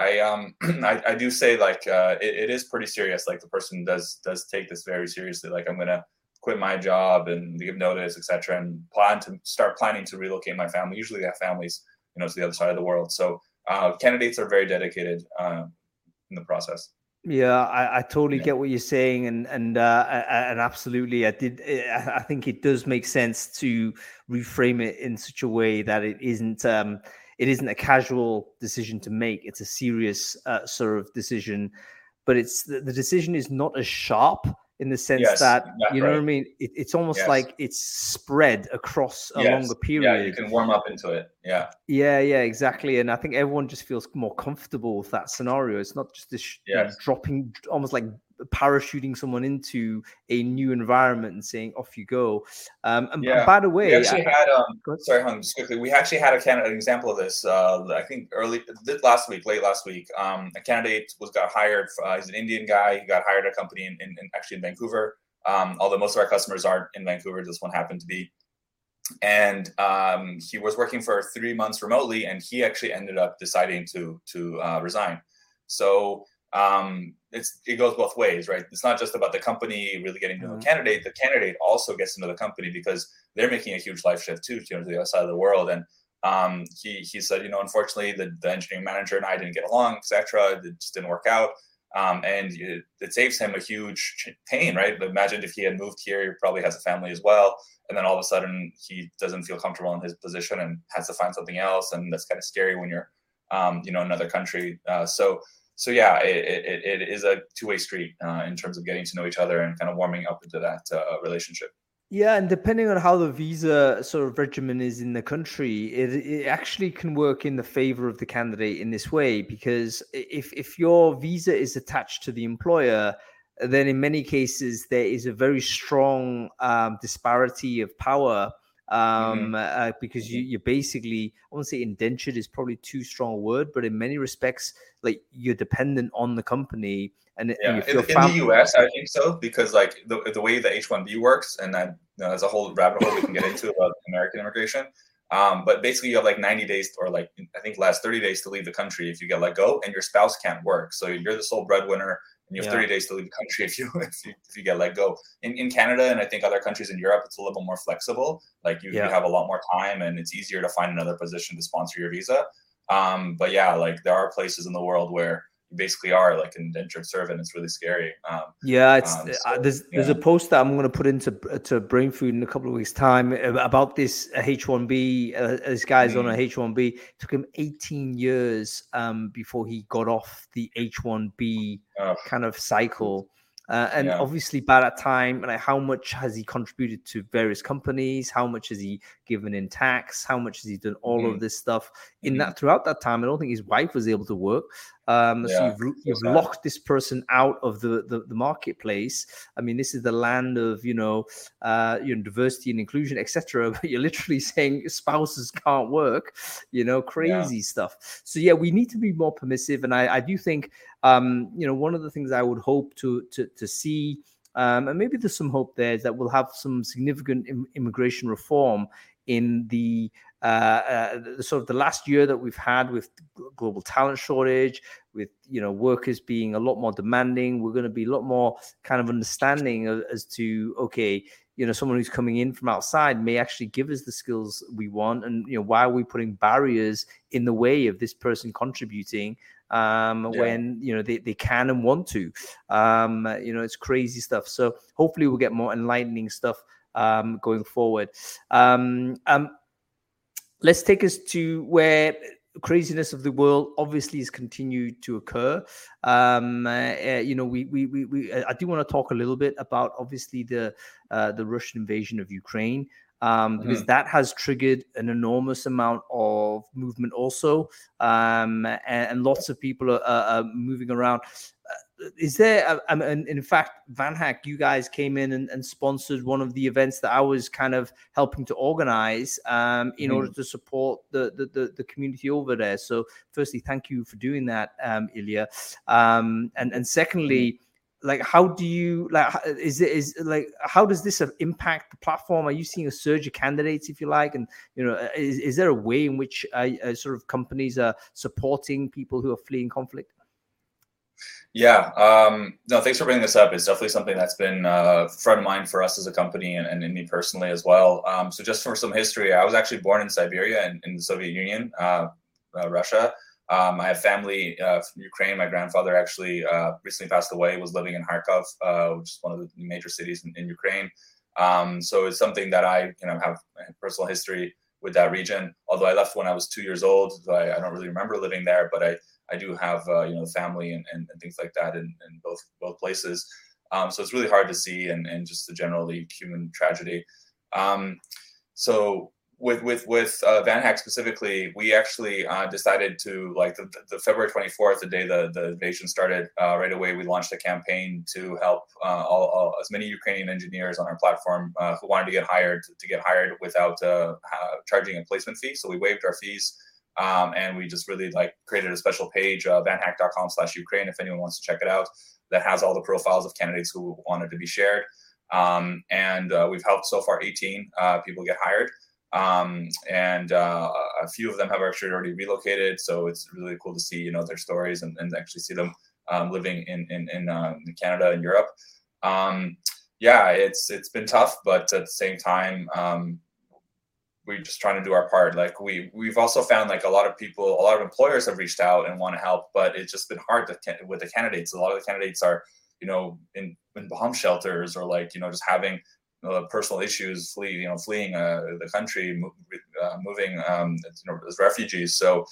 I do say, like, it is pretty serious. Like, the person does take this very seriously. Like, I'm gonna quit my job and give notice, etc., and start planning to relocate my family. Usually they have families to the other side of the world. So candidates are very dedicated in the process. Yeah, I totally get what you're saying, and absolutely, I think it does make sense to reframe it in such a way that it isn't a casual decision to make. It's a serious sort of decision, but the decision is not as sharp in the sense that, you know what I mean? It's almost like it's spread across a longer period. Yeah, you can warm up into it. Yeah, exactly. And I think everyone just feels more comfortable with that scenario. It's not just this dropping, almost like parachuting someone into a new environment and saying, off you go. And by the way, we actually had, sorry, Hung, just quickly, we actually had an example of this, I think late last week, a candidate got hired. He's an Indian guy. He got hired at a company in Vancouver. Although most of our customers aren't in Vancouver, this one happened to be. And he was working for 3 months remotely, and he actually ended up deciding to resign. So it goes both ways, right? It's not just about the company really getting to know the candidate. The candidate also gets into the company because they're making a huge life shift too, to the other side of the world. And he said, unfortunately, the engineering manager and I didn't get along, etc. It just didn't work out. And it saves him a huge pain, right? Imagine if he had moved here, he probably has a family as well, and then all of a sudden he doesn't feel comfortable in his position and has to find something else, and that's kind of scary when you're, another country. So yeah, it is a two-way street in terms of getting to know each other and kind of warming up into that relationship. Yeah, and depending on how the visa sort of regimen is in the country, it actually can work in the favor of the candidate in this way, because if your visa is attached to the employer, then in many cases there is a very strong disparity of power, because you're basically, I won't say indentured is probably too strong a word, but in many respects, like, you're dependent on the company. And yeah, in the US, I think so, because like the way the H-1B works, and then there's a whole rabbit hole we can get into about American immigration. But basically, you have like 90 days, or like I think last 30 days to leave the country if you get let go, and your spouse can't work. So you're the sole breadwinner, and you have 30 days to leave the country if you get let go. In Canada, and I think other countries in Europe, it's a little bit more flexible. Like you have a lot more time, and it's easier to find another position to sponsor your visa. But yeah, like there are places in the world where you basically are like an indentured servant. It's really scary. There's a post that I'm going to put into Brain Food in a couple of weeks' time about this H-1B. This guy's on a H-1B. It took him 18 years before he got off the H-1B kind of cycle. Obviously by that time, like, how much has he contributed to various companies? How much has he given in tax? How much has he done all of this stuff in that throughout that time? I don't think his wife was able to work. So you've locked this person out of the marketplace. I mean, this is the land of diversity and inclusion, etc. But you're literally saying spouses can't work. Crazy stuff. So yeah, we need to be more permissive, and I do think one of the things I would hope to see, and maybe there's some hope there, is that we'll have some significant immigration reform in the sort of the last year that we've had with global talent shortage, with workers being a lot more demanding. We're going to be a lot more kind of understanding as to, okay, someone who's coming in from outside may actually give us the skills we want, and why are we putting barriers in the way of this person contributing when they can and want to? It's crazy stuff. So hopefully we'll get more enlightening stuff going forward. Let's take us to where craziness of the world obviously has continued to occur. I do want to talk a little bit about obviously the Russian invasion of Ukraine, because that has triggered an enormous amount of movement also, and lots of people are moving around. Is there, and in fact, VanHack, you guys came in and sponsored one of the events that I was kind of helping to organize in order to support the community over there. So firstly, thank you for doing that, Ilya. And secondly, like, how do you, like, how does this impact the platform? Are you seeing a surge of candidates, if you like? And, is there a way in which sort of companies are supporting people who are fleeing conflict? Yeah. No, thanks for bringing this up. It's definitely something that's been front of mind for us as a company, and me personally as well. So just for some history, I was actually born in Siberia in the Soviet Union, Russia. I have family from Ukraine. My grandfather actually recently passed away, was living in Kharkov, which is one of the major cities in Ukraine. So it's something that I have a personal history with that region. Although I left when I was 2 years old, so I don't really remember living there, but I do have family and things like that in both places. So it's really hard to see, and just the generally human tragedy. So with VanHack specifically, we actually decided to, like, the February 24th, the day the invasion started, right away we launched a campaign to help all as many Ukrainian engineers on our platform who wanted to get hired without charging a placement fee. So we waived our fees. And we just really created a special page, vanhack.com/Ukraine, if anyone wants to check it out, that has all the profiles of candidates who wanted to be shared. And we've helped so far 18 people get hired. And a few of them have actually already relocated. So it's really cool to see, their stories and actually see them living in Canada and Europe. It's been tough, but at the same time, we're just trying to do our part. Like we've also found like a lot of employers have reached out and want to help, but it's just been hard with the candidates. A lot of the candidates are, in bomb shelters, or like, just having personal issues, fleeing the country, moving as refugees. So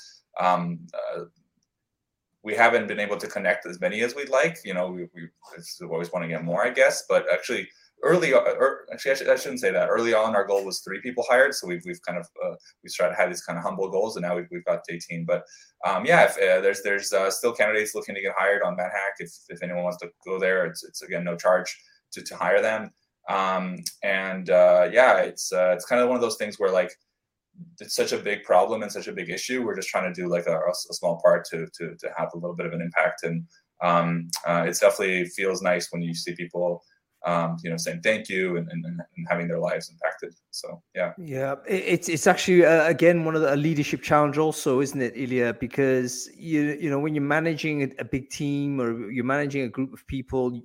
we haven't been able to connect as many as we'd like. We always want to get more, I guess. But actually, I shouldn't say that. Early on, our goal was 3 people hired. So we've kind of we started to have these kind of humble goals, and now we've got 18. But if there's still candidates looking to get hired on MedHack, if anyone wants to go there, it's again no charge to hire them. It's kind of one of those things where like it's such a big problem and such a big issue. We're just trying to do like a small part to have a little bit of an impact. And it definitely feels nice when you see people, saying thank you and having their lives impacted. So, yeah. Yeah. It's actually, again, one of a leadership challenge also, isn't it, Ilya? Because, when you're managing a big team or you're managing a group of people,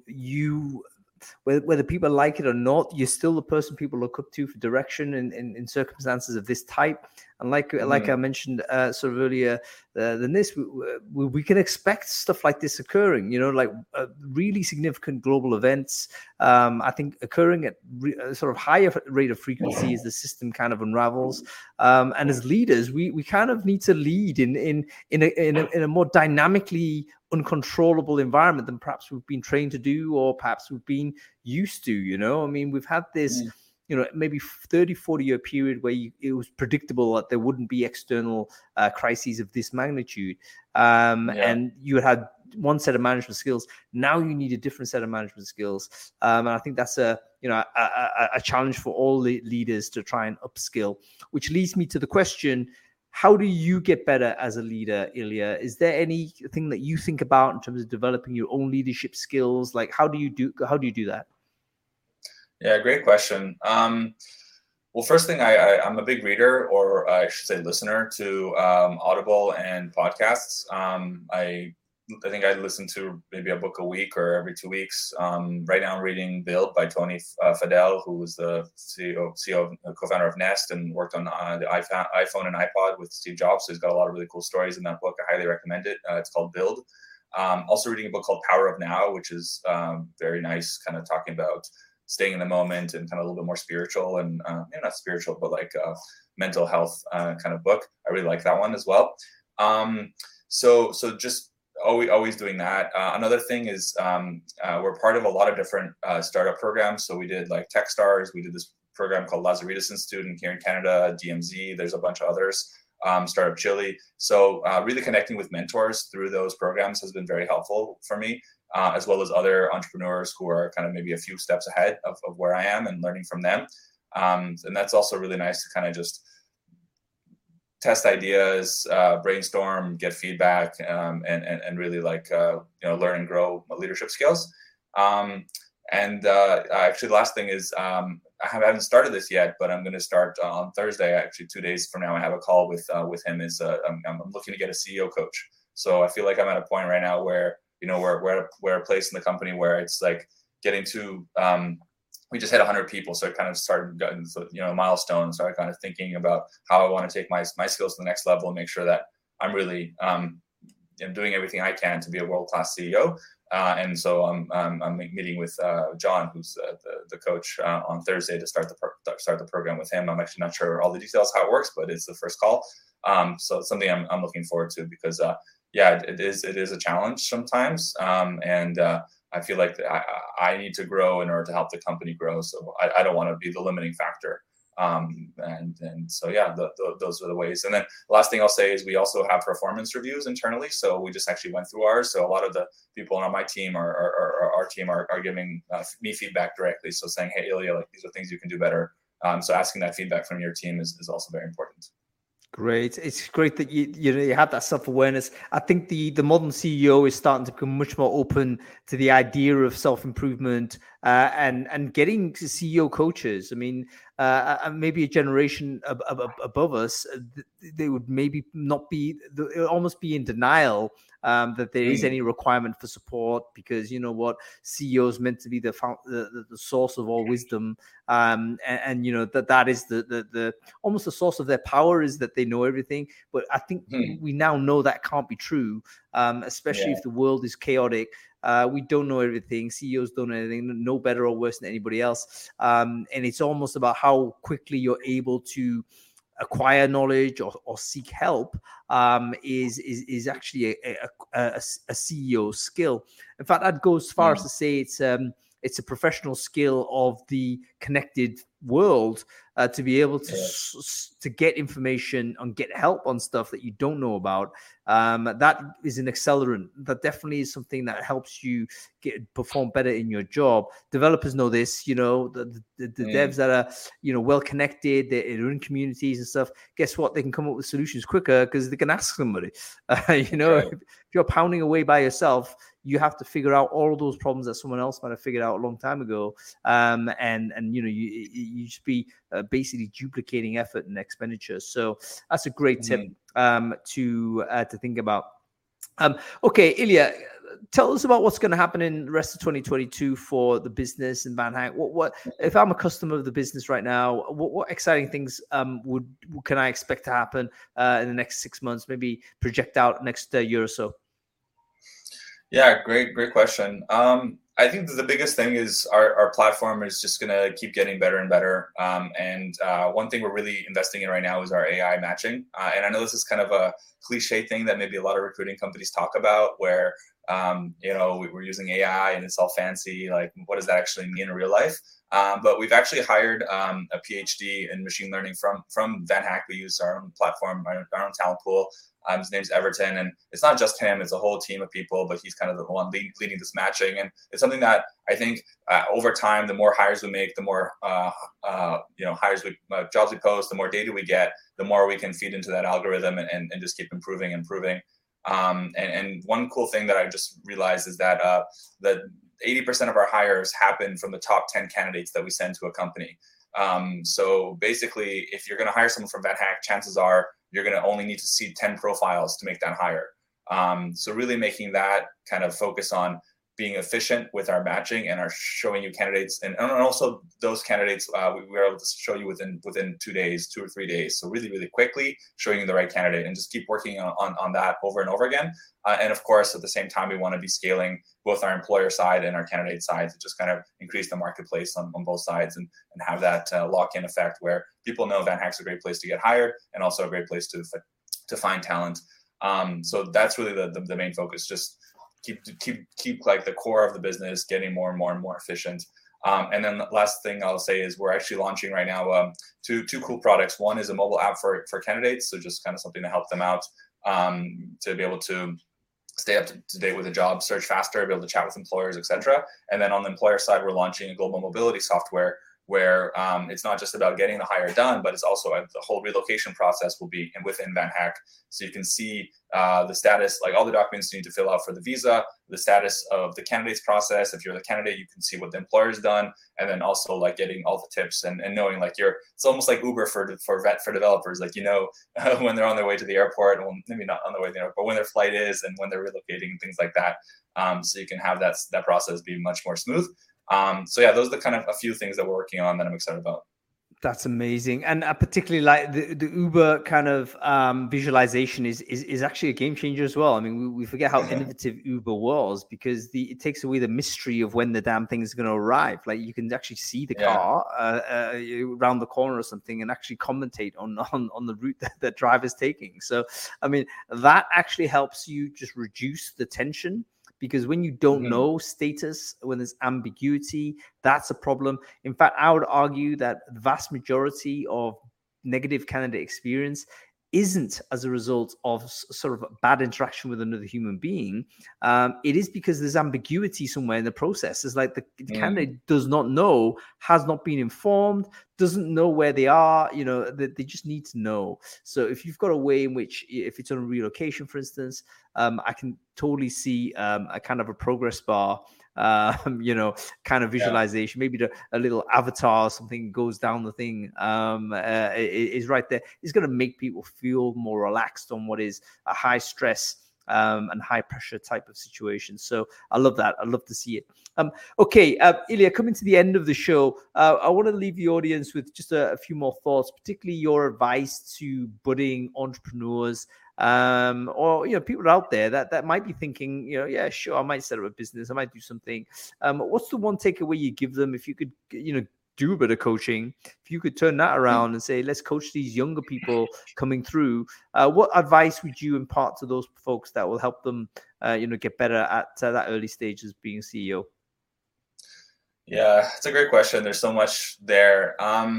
whether people like it or not, you're still the person people look up to for direction in circumstances of this type. And like I mentioned sort of earlier than this, we can expect stuff like this occurring, like really significant global events, I think occurring at sort of higher rate of frequency as the system kind of unravels. And as leaders, we kind of need to lead in a more dynamically uncontrollable environment than perhaps we've been trained to do, or perhaps we've been used to. I mean, we've had this maybe 30-40 year period where it was predictable that there wouldn't be external crises of this magnitude, and you had one set of management skills. Now you need a different set of management skills, and I think that's a challenge for all the leaders to try and upskill, which leads me to the question: how do you get better as a leader, Ilya? Is there anything that you think about in terms of developing your own leadership skills? Like, how do you do that? Yeah, great question. Well, first thing, I'm a big reader, or I should say listener, to Audible and podcasts. I think I listen to maybe a book a week or every 2 weeks. Right now I'm reading Build by Tony Fadell, who was the CEO, co-founder of Nest, and worked on the iPhone and iPod with Steve Jobs. So he's got a lot of really cool stories in that book. I highly recommend it. It's called Build. Also reading a book called Power of Now, which is very nice, kind of talking about staying in the moment and kind of a little bit more spiritual and not spiritual, but like mental health kind of book. I really like that one as well. So just always doing that. Another thing is we're part of a lot of different startup programs. So we did like Techstars. We did this program called Lazarides Institute here in Canada, DMZ. There's a bunch of others, Startup Chile. So really connecting with mentors through those programs has been very helpful for me, as well as other entrepreneurs who are kind of maybe a few steps ahead of where I am, and learning from them. And that's also really nice to kind of just test ideas, brainstorm, get feedback, and really like learn and grow my leadership skills. Actually, the last thing is I haven't started this yet, but I'm going to start on Thursday. Actually, 2 days from now, I have a call with him. I'm looking to get a CEO coach. So I feel like I'm at a point right now where we're a place in the company where it's like getting to. We just hit 100 people, so I kind of started getting a milestone. So I kind of thinking about how I want to take my skills to the next level and make sure that I'm really doing everything I can to be a world-class CEO. And so I'm meeting with John, who's the coach, on Thursday to start the program with him. I'm actually not sure all the details how it works, but it's the first call. So it's something I'm looking forward to, because it is a challenge sometimes, and I feel like I need to grow in order to help the company grow. So I don't want to be the limiting factor. Those are the ways. And then the last thing I'll say is we also have performance reviews internally. So we just actually went through ours. So a lot of the people on my team our team are giving me feedback directly. So saying, hey, Ilya, like these are things you can do better. So asking that feedback from your team is also very important. Great. It's great that you have that self-awareness. I think the modern CEO is starting to become much more open to the idea of self-improvement and getting CEO coaches. I mean, maybe a generation above us, they would maybe not be, almost be in denial that there is any requirement for support, because you know what, CEO is meant to be the source of all wisdom, and you know that is the almost the source of their power, is that they know everything. But I think we now know that can't be true, especially if the world is chaotic. We don't know everything. CEOs don't know anything, no better or worse than anybody else. And it's almost about how quickly you're able to acquire knowledge or seek help is actually a CEO skill. In fact, I'd go as far as to say it's a professional skill of the connected world, to be able to get information and get help on stuff that you don't know about. That is an accelerant. That definitely is something that helps you perform better in your job. Developers know this, you know, the devs that are, you know, well connected, they're in communities and stuff. Guess what? They can come up with solutions quicker because they can ask somebody. You know, if you're pounding away by yourself, you have to figure out all of those problems that someone else might have figured out a long time ago. And you know, you just be basically duplicating effort and expenditure. So that's a great tip to think about. Okay, Ilya, tell us about what's going to happen in the rest of 2022 for the business in VanHack. What if I'm a customer of the business right now? What exciting things can I expect to happen in the next 6 months? Maybe project out next year or so. Yeah, great question. I think the biggest thing is our platform is just going to keep getting better and better. And one thing we're really investing in right now is our AI matching. And I know this is kind of a cliche thing that maybe a lot of recruiting companies talk about, where you know, we're using AI and it's all fancy. Like, what does that actually mean in real life? But we've actually hired a PhD in machine learning from VanHack. We use our own platform, our own talent pool. His name's Everton, and it's not just him; it's a whole team of people. But he's kind of the one leading this matching, and it's something that I think over time, the more hires we make, the more you know, jobs we post, the more data we get, the more we can feed into that algorithm and just keep improving. And one cool thing that I just realized is that 80% of our hires happen from the top 10 candidates that we send to a company. So basically, if you're going to hire someone from VanHack, chances are you're going to only need to see 10 profiles to make that hire. So really making that kind of focus on being efficient with our matching and our showing you candidates, and also those candidates we were able to show you within 2 days, 2 or 3 days. So really quickly showing you the right candidate, and just keep working on that over and over again. And of course, at the same time, we want to be scaling both our employer side and our candidate side to just kind of increase the marketplace on both sides, and have that lock-in effect where people know VanHack's a great place to get hired and also a great place to find talent. So that's really the main focus. Just keep like the core of the business getting more and more efficient. And then the last thing I'll say is we're actually launching right now two cool products. One is a mobile app for candidates, so just kind of something to help them out to be able to stay up to date with the job search faster, be able to chat with employers, etc. And then on the employer side, we're launching a global mobility software where it's not just about getting the hire done, but it's also the whole relocation process will be within VanHack. So you can see the status, like all the documents you need to fill out for the visa, the status of the candidate's process. If you're the candidate, you can see what the employer's done, and then also like getting all the tips and knowing like it's almost like Uber for developers. Like, you know, when they're on their way to the airport, well, maybe not on their way to the airport, but when their flight is and when they're relocating and things like that. So you can have that process be much more smooth. So yeah, those are the kind of a few things that we're working on that I'm excited about. That's amazing. And I particularly like the Uber kind of visualization is actually a game changer as well. I mean, we forget how innovative Uber was, because it takes away the mystery of when the damn thing is going to arrive. Like, you can actually see the car around the corner or something and actually commentate on the route that the driver's taking. So, I mean, that actually helps you just reduce the tension. Because when you don't know status, when there's ambiguity, that's a problem. In fact, I would argue that the vast majority of negative candidate experience isn't as a result of sort of bad interaction with another human being. It is because there's ambiguity somewhere in the process. It's like the candidate does not know, has not been informed, doesn't know where they are. You know, they just need to know. So if you've got a way in which, if it's on a relocation, for instance, I can totally see a kind of a progress bar kind of visualization. Maybe a little avatar or something goes down the thing is right there. It's going to make people feel more relaxed on what is a high stress and high pressure type of situation. So I love that. I love to see it. Okay, Ilya, coming to the end of the show, I want to leave the audience with just a few more thoughts, particularly your advice to budding entrepreneurs, or people out there that might be thinking, yeah, sure, I might set up a business, I might do something. What's the one takeaway you give them if you could, do a bit of coaching? If you could turn that around and say, let's coach these younger people coming through, what advice would you impart to those folks that will help them, get better at that early stage as being CEO? Yeah, it's a great question. There's so much there. I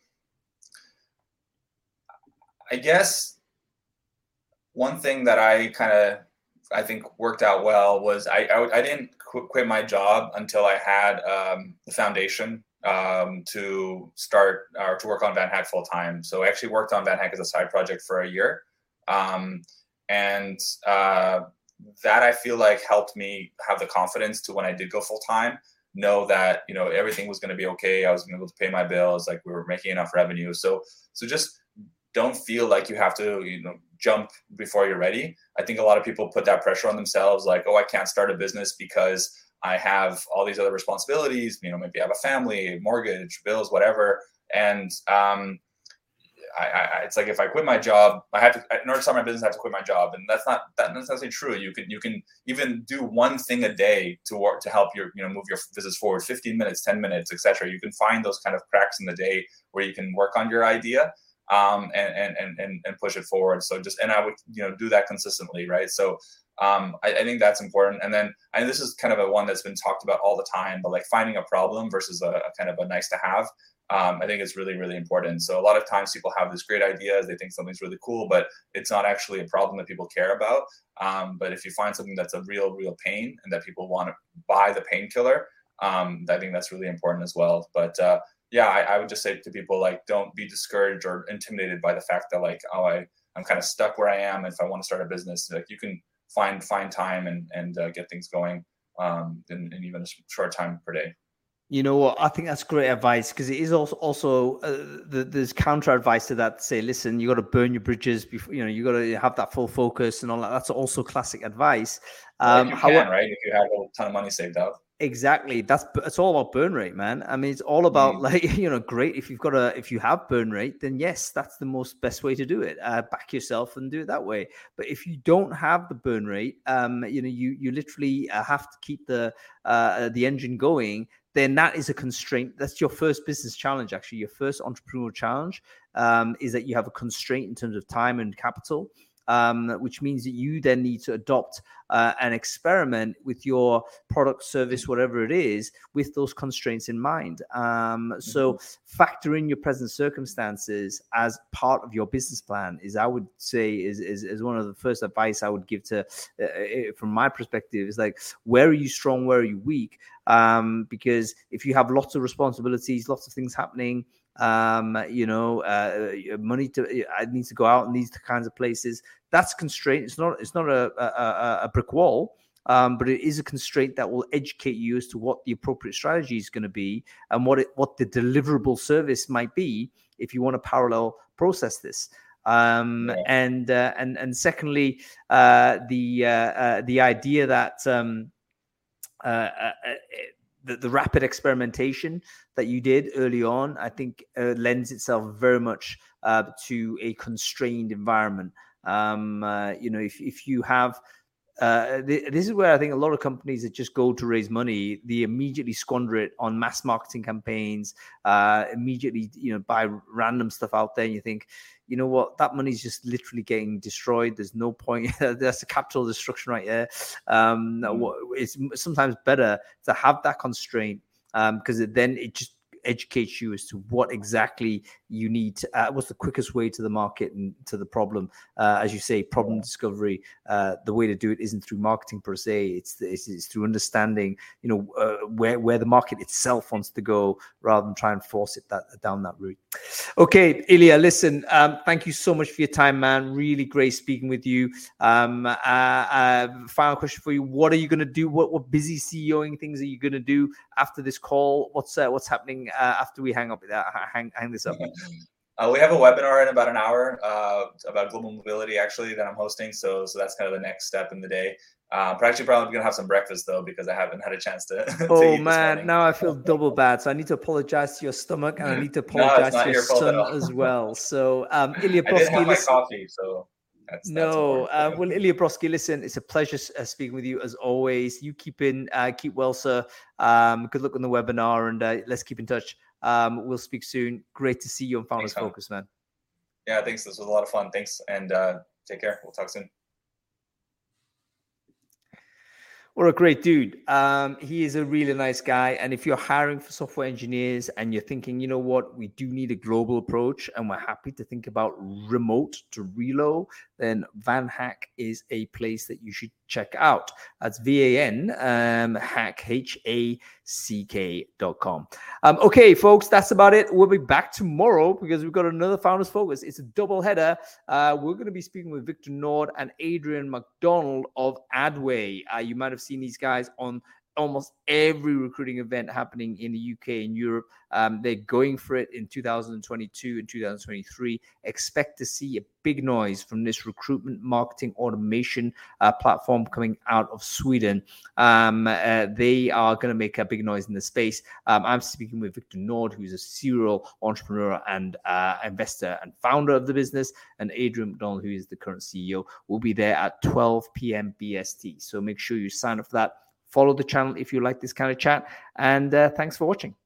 guess one thing that I think worked out well was I didn't quit my job until I had the foundation to start or to work on VanHack full time. So I actually worked on VanHack as a side project for a year. That I feel like helped me have the confidence to, when I did go full time, know that, everything was going to be okay. I was going to be able to pay my bills. Like, we were making enough revenue. So just don't feel like you have to, jump before you're ready. I think a lot of people put that pressure on themselves. Like, oh, I can't start a business because I have all these other responsibilities, maybe I have a family, mortgage, bills, whatever. And it's like, if I quit my job, I have to, in order to start my business, I have to quit my job. And that's not necessarily true. You can even do one thing a day to work, to help your, move your business forward, 15 minutes, 10 minutes, etc. You can find those kind of cracks in the day where you can work on your idea and push it forward. So and I would, do that consistently. Right. So I think that's important. And then, this is kind of a one that's been talked about all the time, but like finding a problem versus a kind of a nice to have. I think it's really, really important. So a lot of times people have this great ideas, they think something's really cool, but it's not actually a problem that people care about. But if you find something that's a real pain and that people want to buy the painkiller, I think that's really important as well. But I would just say to people, like, don't be discouraged or intimidated by the fact that, like, I'm kind of stuck where I am. If I want to start a business, like, you can find time and get things going in even a short time per day. You know what? I think that's great advice, because it is also there's counter advice to that. To say, listen, you got to burn your bridges before, you got to have that full focus and all that. That's also classic advice. If you can, right? If you have a ton of money saved up. Exactly. It's all about burn rate, man. I mean, it's all about great. If you have burn rate, then yes, that's the best way to do it. Back yourself and do it that way. But if you don't have the burn rate, you literally have to keep the engine going. Then that is a constraint. That's your first business challenge. Actually, your first entrepreneurial challenge is that you have a constraint in terms of time and capital. Which means that you then need to adopt and experiment with your product, service, whatever it is, with those constraints in mind. So factor in your present circumstances as part of your business plan I would say is one of the first advice I would give to, from my perspective, is like, where are you strong? Where are you weak? Because if you have lots of responsibilities, lots of things happening, money I need to go out in these kinds of places, that's a constraint. It's not a brick wall, but it is a constraint that will educate you as to what the appropriate strategy is going to be and what the deliverable service might be if you want to parallel process this. And secondly, the idea that the rapid experimentation that you did early on, I think lends itself very much to a constrained environment. If you have, this is where I think a lot of companies that just go to raise money, they immediately squander it on mass marketing campaigns, immediately, buy random stuff out there. And you think, you know what, that money is just literally getting destroyed. There's no point. That's a capital destruction right there. It's sometimes better to have that constraint, because then it just educates you as to what exactly you need. What's the quickest way to the market and to the problem? As you say, problem discovery. The way to do it isn't through marketing per se. It's through understanding, where the market itself wants to go, rather than try and force it down that route. Okay, Ilya, listen, thank you so much for your time, man. Really great speaking with you. Final question for you: what are you going to do? What busy CEOing things are you going to do after this call? What's happening after we hang this up? We have a webinar in about an hour about global mobility, actually, that I'm hosting. So that's kind of the next step in the day. Probably going to have some breakfast, though, because I haven't had a chance to. Oh, man. Now I feel double bad. So I need to apologize to your stomach, and I need to apologize to your son as well. So, Ilya Brodsky, I did have my coffee, so. That's well, Ilya Brodsky, listen, it's a pleasure speaking with you as always. You keep well, sir. Good luck on the webinar, and let's keep in touch. We'll speak soon. Great to see you on Founders Focus, man. Yeah, thanks. This was a lot of fun. Thanks, and take care. We'll talk soon. What a great dude. He is a really nice guy. And if you're hiring for software engineers and you're thinking, you know what, we do need a global approach and we're happy to think about remote to relo, then VanHack is a place that you should check out. That's VAN, hack, HACK.com. Okay, folks, that's about it. We'll be back tomorrow because we've got another Founders Focus. It's a double header. We're going to be speaking with Victor Nord and Adrian McDonald of Adway. You might have seen these guys on almost every recruiting event happening in the UK and Europe. They're going for it in 2022 and 2023. Expect to see a big noise from this recruitment marketing automation platform coming out of Sweden. They are going to make a big noise in the space. I'm speaking with Victor Nord, who's a serial entrepreneur and investor and founder of the business, and Adrian McDonald, who is the current CEO. Will be there at 12 p.m. BST. So make sure you sign up for that. Follow the channel if you like this kind of chat. And thanks for watching.